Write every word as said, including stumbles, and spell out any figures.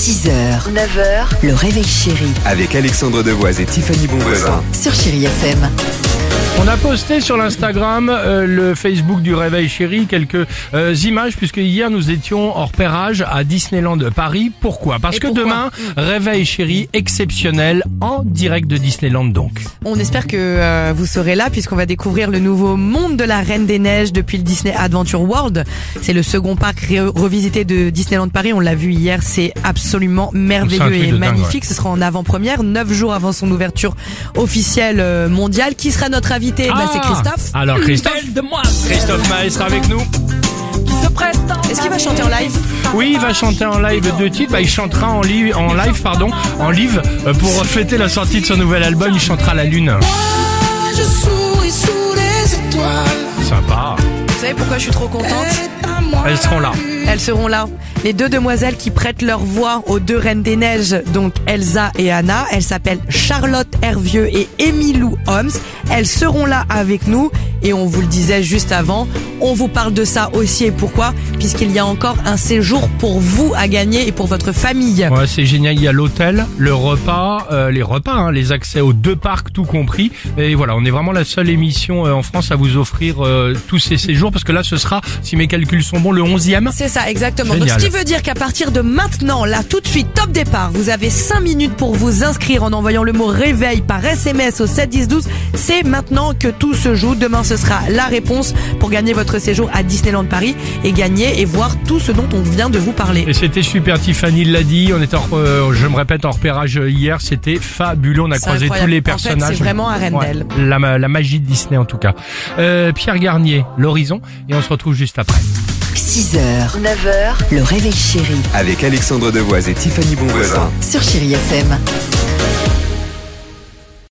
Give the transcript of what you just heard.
six heures, neuf heures, le réveil chéri Avec Alexandre Devoise et Tiffany Bonvoisin. sur Chéri F M. On a posté sur l'Instagram, euh, le Facebook du Réveil Chéri, quelques euh, images, puisque hier nous étions en repérage à Disneyland Paris. Pourquoi ? Parce Et que pourquoi demain, Réveil Chéri exceptionnel en direct de Disneyland donc. On espère que euh, vous serez là puisqu'on va découvrir le nouveau monde de la Reine des Neiges depuis le Disney Adventure World. C'est le second parc ré- revisité de Disneyland Paris. On l'a vu hier, c'est absolument C'est un merveilleux truc et de dingue, magnifique. Ce sera en avant-première, neuf jours avant son ouverture officielle euh, mondiale. Qui sera notre invité ? Bah, c'est Christophe. Alors Christophe, Christophe Maé sera avec nous. Est-ce qu'il va chanter en live ? Oui, il va chanter en live deux titres. Bah, il chantera en live, en live, pardon, en live euh, pour fêter la sortie de son nouvel album. Il chantera La Lune. Je souris sous les étoiles. Sympa. Vous savez pourquoi je suis trop contente ? À moi. Elles seront là. Elles seront là. Les deux demoiselles qui prêtent leur voix aux deux Reines des Neiges, donc Elsa et Anna. Elles s'appellent Charlotte Hervieux et Emilou Holmes. Elles seront là avec nous. Et on vous le disait juste avant, on vous parle de ça aussi et pourquoi ? Puisqu'il y a encore un séjour pour vous à gagner et pour votre famille. Ouais, c'est génial. Il y a l'hôtel, le repas, euh, les repas, hein, les accès aux deux parcs, tout compris. Et voilà, on est vraiment la seule émission euh, en France à vous offrir euh, tous ces séjours, parce que là, ce sera, si mes calculs sont bons, le onzième. C'est ça, exactement. Génial. Donc, ce qui veut dire qu'à partir de maintenant, là, tout de suite, top départ, vous avez cinq minutes pour vous inscrire en envoyant le mot réveil par S M S au sept dix douze. C'est maintenant que tout se joue. Demain, ce sera la réponse pour gagner votre séjour à Disneyland Paris et gagner et voir tout ce dont on vient de vous parler. Et c'était super, Tiffany l'a dit. On était, en, euh, je me répète, en repérage hier. C'était fabuleux. On a C'est croisé incroyable. tous les En fait, personnages. c'est vraiment Arendelle. Ouais, la, ma- la magie de Disney, en tout cas. Euh, Pierre Garnier, l'horizon. Et on se retrouve juste après. six heures, neuf heures, le réveil chéri Avec Alexandre Devoise et Tiffany Bonvoisin. sur Chéri F M.